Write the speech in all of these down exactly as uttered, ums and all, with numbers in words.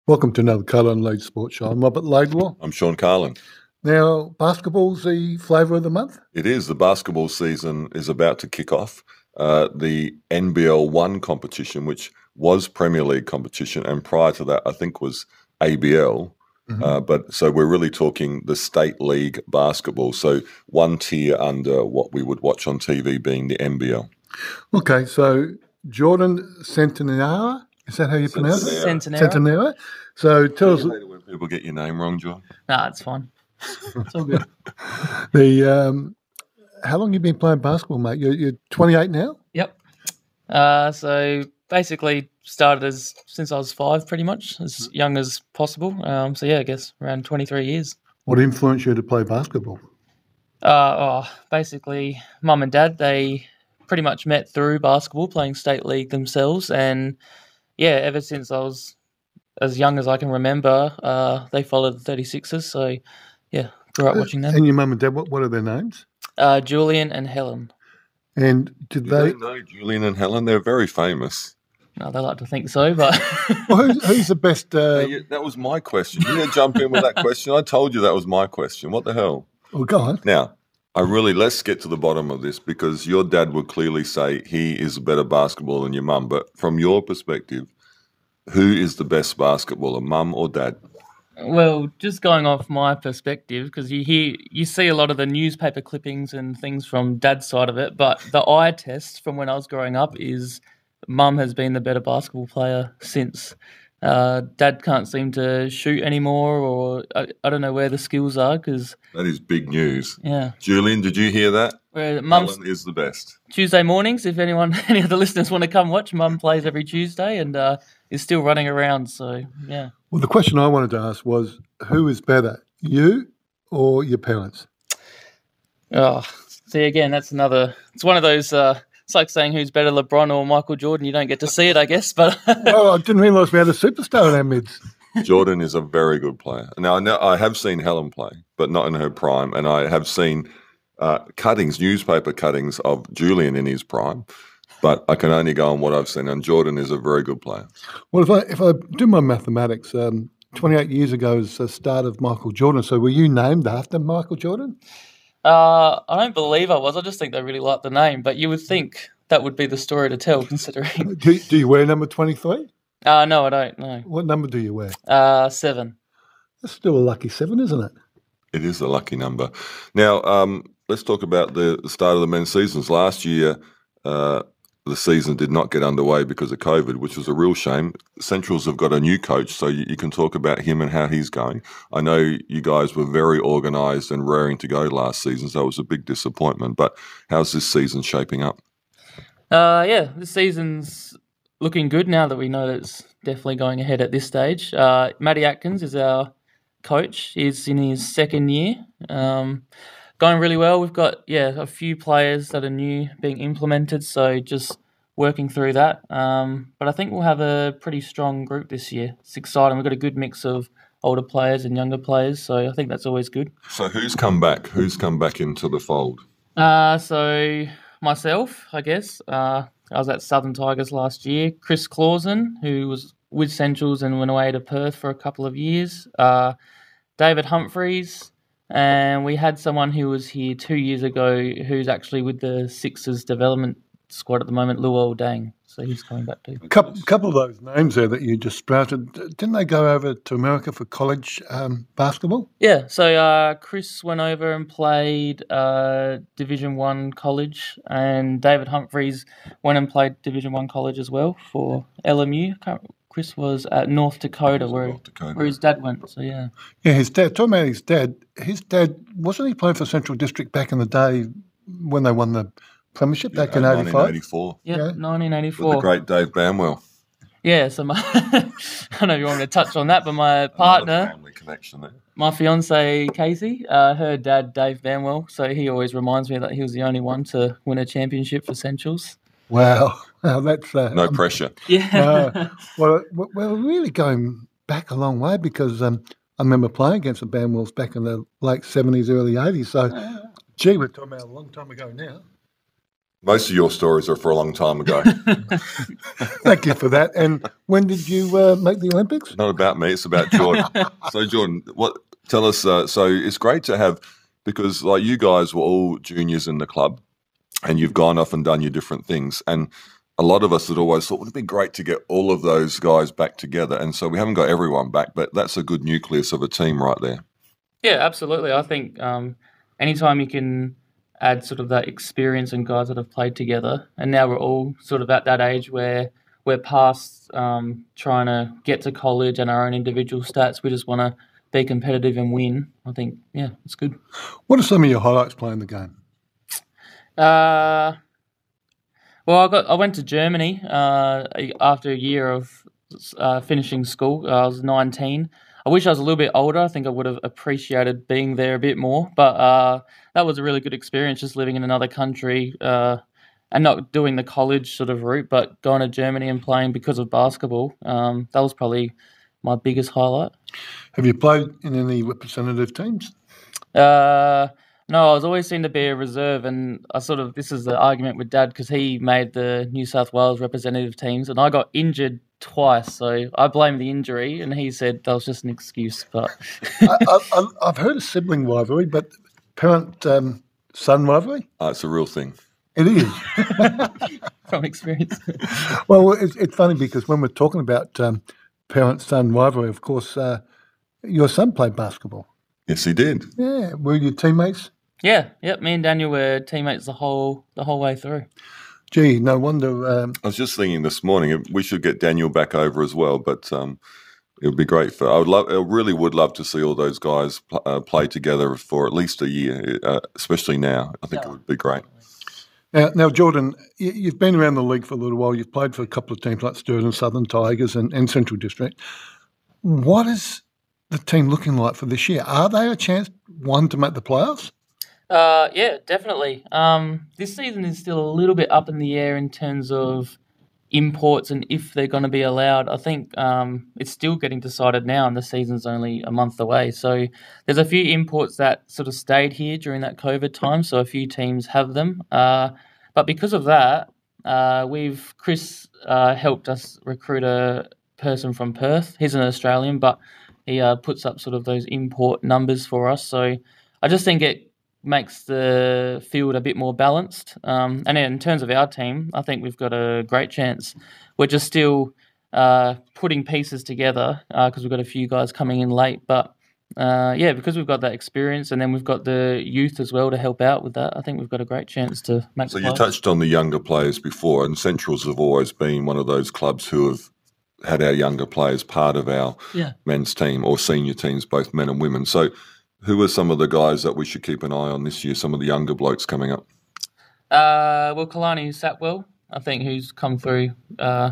Welcome to another Colour and Lead Sports Show. I'm Robert Laidlaw. I'm Sean Carlin. Now, basketball's the flavour of the month? It is. The basketball season is about to kick off. Uh, the N B L one competition, which was Premier League competition, and prior to that, I think was A B L. Mm-hmm. Uh, but so we're really talking the State League basketball. So one tier under what we would watch on T V being the N B L. Okay, so Jordan Centenara, is that how you pronounce it? Centenara. Centenara. So tell us. When people get your name wrong, John. Nah, it's fine. It's all good. the um, how long have you been playing basketball, mate? You're, you're twenty-eight now. Yep. Uh, so basically started as since I was five, pretty much as young as possible. Um, so yeah, I guess around twenty-three years. What influenced you to play basketball? Uh, oh, basically, mum and dad, they pretty much met through basketball, playing state league themselves, and yeah, ever since I was as young as I can remember, uh, they followed the thirty-sixers. So yeah, grew up watching them. And your mum and dad, what, what are their names? Uh, Julian and Helen. And did Do they... they know Julian and Helen? They're very famous. No, they like to think so, but... well, who's, who's the best... Uh... Hey, that was my question. You didn't jump in with that question. I told you that was my question. What the hell? Well, go on. Now, I really... Let's get to the bottom of this, because your dad would clearly say he is a better basketballer than your mum. But from your perspective, who is the best basketballer, mum or dad? Well, just going off my perspective, because you hear, you see a lot of the newspaper clippings and things from dad's side of it, but the eye test from when I was growing up is mum has been the better basketball player since. Uh, dad can't seem to shoot anymore, or I, I don't know where the skills are. Cause, that is big news. Yeah. Julian, did you hear that? Where mum's Helen is the best. Tuesday mornings, if anyone, any of the listeners want to come watch, mum plays every Tuesday and uh, is still running around. So, yeah. Well, the question I wanted to ask was, who is better, you or your parents? Oh, see, again, that's another, it's one of those, uh, it's like saying who's better, LeBron or Michael Jordan. You don't get to see it, I guess. But well, I didn't realise we had a superstar in our midst. Jordan is a very good player. Now, I know I have seen Helen play, but not in her prime, and I have seen uh, cuttings, newspaper cuttings of Julian in his prime, but I can only go on what I've seen, and Jordan is a very good player. Well, if I if I do my mathematics, um, twenty-eight years ago was the start of Michael Jordan. So were you named after Michael Jordan? Uh, I don't believe I was. I just think they really liked the name. But you would think that would be the story to tell, considering. do, do you wear number twenty-three? Uh, no, I don't, no. What number do you wear? Uh, seven. That's still a lucky seven, isn't it? It is a lucky number. Now, um, let's talk about the, the start of the men's seasons. Last year, uh, the season did not get underway because of COVID, which was a real shame. Centrals have got a new coach, so you, you can talk about him and how he's going. I know you guys were very organised and raring to go last season, so it was a big disappointment. But how's this season shaping up? Uh, yeah, this season's looking good now that we know that it's definitely going ahead at this stage. Uh, Matty Atkins is our coach. He's in his second year. Um, going really well. We've got, yeah, a few players that are new being implemented, so just working through that. Um, but I think we'll have a pretty strong group this year. It's exciting. We've got a good mix of older players and younger players, so I think that's always good. So who's come back? Who's come back into the fold? Uh, so myself, I guess. Uh, I was at Southern Tigers last year. Chris Clausen, who was with Centrals and went away to Perth for a couple of years. Uh, David Humphreys. And we had someone who was here two years ago who's actually with the Sixers development squad at the moment, Luol Deng. So he's coming back too. A couple, couple of those names there that you just sprouted, didn't they go over to America for college um, basketball? Yeah, so uh, Chris went over and played uh, Division One college, and David Humphreys went and played Division One college as well for L M U. Chris was at North Dakota, where, North Dakota. where his dad went, so yeah. Yeah, his dad, talking about his dad, his dad, wasn't he playing for Central District back in the day when they won the premiership back yeah, in eighty-five? nineteen eighty-four. Yep, Yeah, nineteen eighty-four. With the great Dave Bamwell. Yeah, so my, I don't know if you want me to touch on that, but my partner, Another family connection there. my fiancée Casey, uh, her dad Dave Bamwell, so he always reminds me that he was the only one to win a championship for Centrals. Wow, wow, that's uh, No pressure. Yeah. uh, well, we're really going back a long way because um, I remember playing against the Bamwells back in the late seventies, early eighties. So, gee, we're talking about a long time ago now. Most of your stories are for a long time ago. Thank you for that. And when did you uh, make the Olympics? Not about me, it's about Jordan. So, Jordan, what? Tell us. Uh, so, it's great to have, because like you guys were all juniors in the club, and you've gone off and done your different things. And a lot of us had always thought, would it be great to get all of those guys back together? And so we haven't got everyone back, but that's a good nucleus of a team right there. Yeah, absolutely. I think um, anytime you can add sort of that experience and guys that have played together, and now we're all sort of at that age where we're past um, trying to get to college and our own individual stats. We just want to be competitive and win. I think, yeah, it's good. What are some of your highlights playing the game? Uh, well, I got I went to Germany uh, after a year of uh, finishing school. I was nineteen. I wish I was a little bit older. I think I would have appreciated being there a bit more. But uh, that was a really good experience, just living in another country uh, and not doing the college sort of route, but going to Germany and playing because of basketball. Um, that was probably my biggest highlight. Have you played in any representative teams? Uh, no, I was always seen to be a reserve, and I sort of, this is the argument with Dad because he made the New South Wales representative teams, and I got injured twice, so I blame the injury, and he said that was just an excuse. But I, I, I've heard of sibling rivalry, but parent um, son rivalry? Uh, it's a real thing. It is. From experience. Well, it's, it's funny because when we're talking about um, parent son rivalry, of course, uh, your son played basketball. Yes, he did. Yeah, were you teammates? Yeah, yep. Me and Daniel were teammates the whole the whole way through. Gee, no wonder. Um, I was just thinking this morning we should get Daniel back over as well, but um, it would be great for. I would love. I really would love to see all those guys pl- uh, play together for at least a year, uh, especially now. I think yeah. It would be great. Now, now, Jordan, you, you've been around the league for a little while. You've played for a couple of teams like Sturgeon, Southern Tigers, and, and Central District. What is the team looking like for this year? Are they a chance, one, to make the playoffs? Uh, yeah, definitely. Um, this season is still a little bit up in the air in terms of imports and if they're going to be allowed. I think um, it's still getting decided now, and the season's only a month away. So there's a few imports that sort of stayed here during that COVID time, so a few teams have them. Uh, but because of that, uh, we've Chris uh, helped us recruit a person from Perth. He's an Australian, but he uh, puts up sort of those import numbers for us. So I just think it makes the field a bit more balanced. Um, and in terms of our team, I think we've got a great chance. We're just still uh, putting pieces together because uh, we've got a few guys coming in late. But uh, yeah, because we've got that experience and then we've got the youth as well to help out with that, I think we've got a great chance to make So the you touched on the younger players before, and Centrals have always been one of those clubs who have had our younger players part of our yeah. men's team or senior teams, both men and women. So who are some of the guys that we should keep an eye on this year, some of the younger blokes coming up? Uh, well, Kalani Satwell, I think, who's come through uh,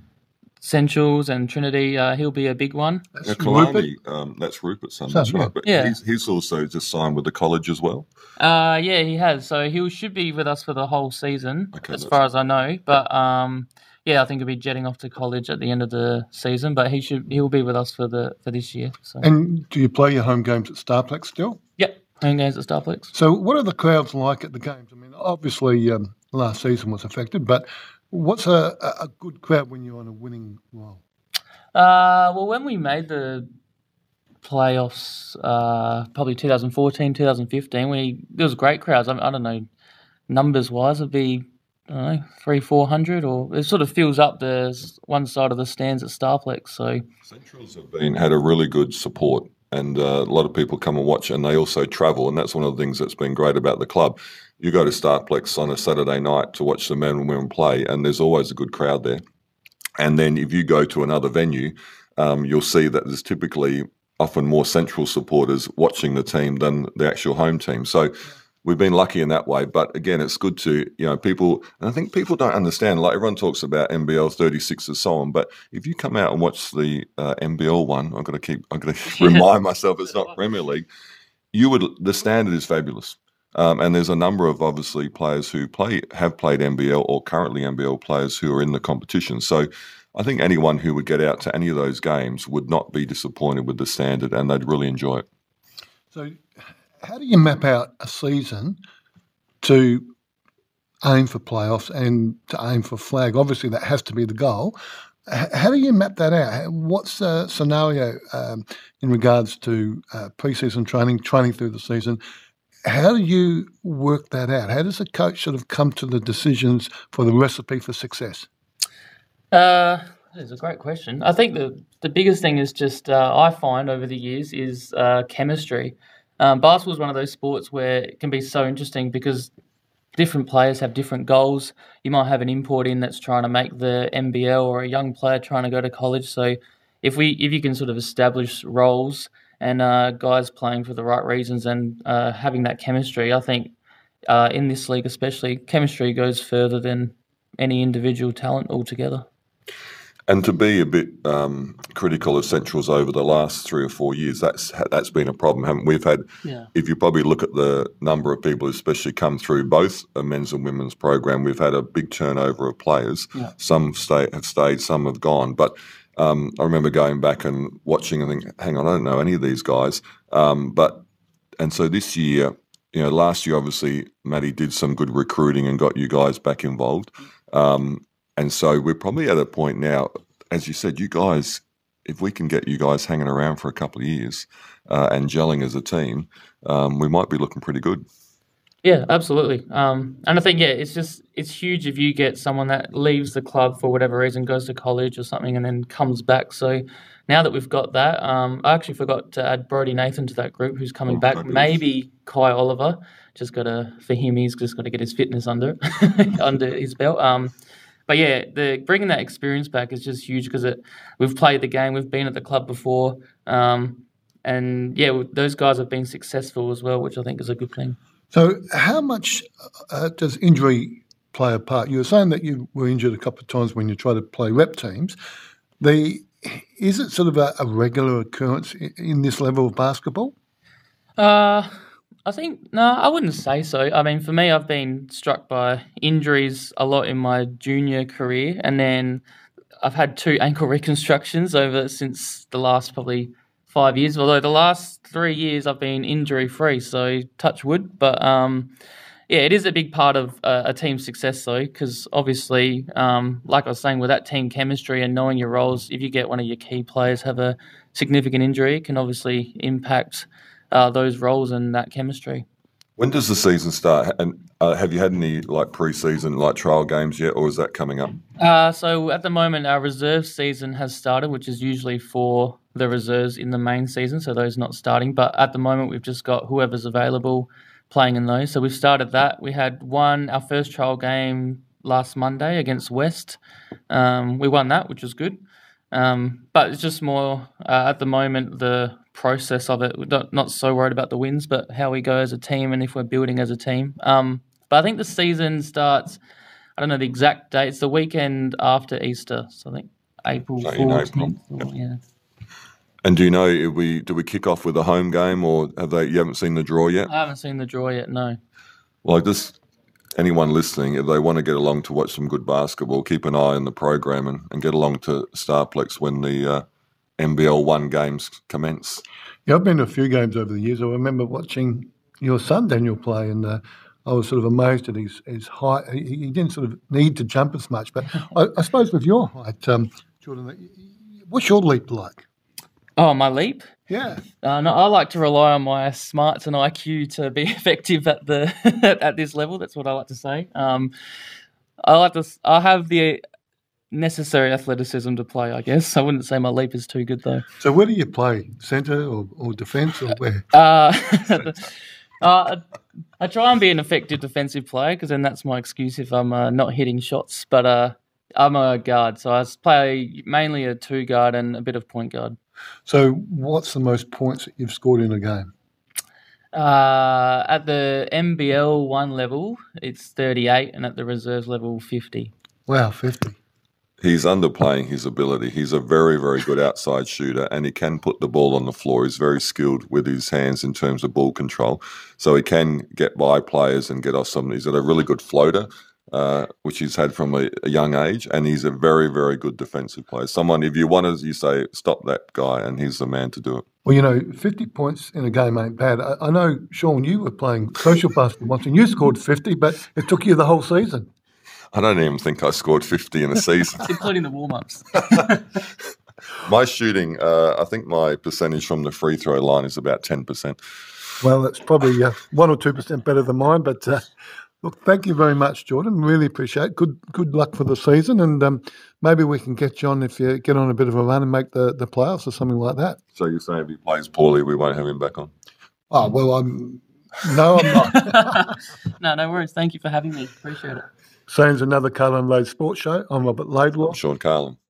Centrals and Trinity, uh, he'll be a big one. That's now, Kalani, um, that's Rupert's son, that's right. But yeah. he's, he's also just signed with the college as well? Uh, yeah, he has. So he should be with us for the whole season, okay, as far as I know. But um, yeah, I think he'll be jetting off to college at the end of the season, but he should he'll be with us for the for this year. So. And do you play your home games at Starplex still? Yep, home games at Starplex. So what are the crowds like at the games? I mean, obviously um, last season was affected, but what's a, a good crowd when you're on a winning roll? Uh, well, when we made the playoffs, uh, probably twenty fourteen, twenty fifteen, we there was great crowds. I, mean, I don't know, numbers-wise, it'd be I don't know, three, four hundred, or it sort of fills up the one side of the stands at Starplex. So Centrals have been had a really good support, and uh, a lot of people come and watch, and they also travel, and that's one of the things that's been great about the club. You go to Starplex on a Saturday night to watch the men and women play, and there's always a good crowd there. And then if you go to another venue, um, you'll see that there's typically often more Central supporters watching the team than the actual home team. So we've been lucky in that way, but again, it's good to, you know, people, and I think people don't understand, like everyone talks about N B L thirty-six and so on, but if you come out and watch the uh, N B L one, I've got to keep, I've got to remind myself it's not Premier League, you would, the standard is fabulous. Um, and there's a number of obviously players who play, have played N B L or currently N B L players who are in the competition. So I think anyone who would get out to any of those games would not be disappointed with the standard, and they'd really enjoy it. So how do you map out a season to aim for playoffs and to aim for flag. Obviously, that has to be the goal. H- how do you map that out? What's the scenario um, in regards to uh, pre-season training, training through the season? How do you work that out? How does a coach sort of come to the decisions for the recipe for success? Uh, that is a great question. I think the, the biggest thing is just, uh, I find over the years, is uh, chemistry. Um, basketball is one of those sports where it can be so interesting because different players have different goals. You might have an import in that's trying to make the N B L, or a young player trying to go to college. So if we if you can sort of establish roles and uh, guys playing for the right reasons and uh, having that chemistry, I think uh, in this league especially, chemistry goes further than any individual talent altogether. And to be a bit um, critical of Centrals over the last three or four years, that's that's been a problem, haven't we? We've had, Yeah. if you probably look at the number of people who especially come through both a men's and women's program, we've had a big turnover of players. Yeah. Some stay, have stayed, some have gone. But um, I remember going back and watching and thinking, hang on, I don't know any of these guys. Um, but and so this year, you know, last year obviously Maddie did some good recruiting and got you guys back involved. Um, And so we're probably at a point now, as you said, you guys, if we can get you guys hanging around for a couple of years uh, and gelling as a team, um, we might be looking pretty good. Yeah, absolutely. Um, and I think, yeah, it's just, it's huge if you get someone that leaves the club for whatever reason, goes to college or something, and then comes back. So now that we've got that, um, I actually forgot to add Brody Nathan to that group, who's coming Oh, back. fabulous. Maybe Kai Oliver. Just got to, for him, he's just got to get his fitness under under his belt. Um, But yeah, the bringing that experience back is just huge because it we've played the game, we've been at the club before, um, and yeah, those guys have been successful as well, which I think is a good thing. So how much uh, does injury play a part? You were saying that you were injured a couple of times when you try to play rep teams. The Is it sort of a, a regular occurrence in, in this level of basketball? Uh, I think, no, I wouldn't say so. I mean, for me, I've been struck by injuries a lot in my junior career, and then I've had two ankle reconstructions over since the last probably five years, although the last three years I've been injury-free, so touch wood. But, um, yeah, it is a big part of uh, a team's success, though, because obviously, um, like I was saying, with that team chemistry and knowing your roles, if you get one of your key players have a significant injury, it can obviously impact uh, those roles and that chemistry. When does the season start? And uh, have you had any like pre-season, like trial games yet, or is that coming up? Uh, so at the moment, our reserve season has started, which is usually for the reserves in the main season, so those not starting. But at the moment, we've just got whoever's available playing in those. So we've started that. We had one, our first trial game last Monday against West. Um, we won that, which was good. Um, but it's just more, uh, at the moment, the process of it. We're not, not so worried about the wins, but how we go as a team and if we're building as a team. Um, but I think the season starts, I don't know the exact date. It's the weekend after Easter. So I think April So in April. fourteenth. Or, yeah. And do you know if we do we kick off with a home game, or have they? You haven't seen the draw yet? I haven't seen the draw yet, no. Well, just anyone listening, if they want to get along to watch some good basketball, keep an eye on the program and, and get along to Starplex when the uh, N B L one games commence. Yeah, I've been to a few games over the years. I remember watching your son, Daniel, play, and uh, I was sort of amazed at his, his height. He, he didn't sort of need to jump as much. But I, I suppose with your height, um, Jordan, what's your leap like? Oh, my leap? Yeah. Uh, no, I like to rely on my smarts and I Q to be effective at the at this level. That's what I like to say. Um, I like to. I have the necessary athleticism to play, I guess. I wouldn't say my leap is too good though. So where do you play? Centre or, or defence or where? Uh, uh, I try and be an effective defensive player because then that's my excuse if I'm uh, not hitting shots. But uh, I'm a guard, so I play mainly a two guard and a bit of point guard. So what's the most points that you've scored in a game? Uh, at the N B L one level, it's thirty-eight, and at the reserves level, fifty. Wow, fifty. He's underplaying his ability. He's a very, very good outside shooter, and he can put the ball on the floor. He's very skilled with his hands in terms of ball control. So he can get by players and get off something. He's got a really good floater. uh, which he's had from a, a young age, and he's a very, very good defensive player. Someone, if you want to, you say, stop that guy, and he's the man to do it. Well, you know, fifty points in a game ain't bad. I, I know, Sean, you were playing social basketball once, and you scored fifty, but it took you the whole season. I don't even think I scored fifty in a season. Including the warm-ups. My shooting, uh, I think my percentage from the free throw line is about ten percent. Well, it's probably uh, one or two percent better than mine. But uh, look, thank you very much, Jordan. Really appreciate it. Good, good luck for the season, and um, maybe we can get you on if you get on a bit of a run and make the, the playoffs or something like that. So you're saying if he plays poorly, we won't have him back on? Oh well, I'm no, I'm not. No, no worries. Thank you for having me. Appreciate it. Sane's another Carlin Lade Sports Show. I'm Robert Laidlaw. Sean Carlin.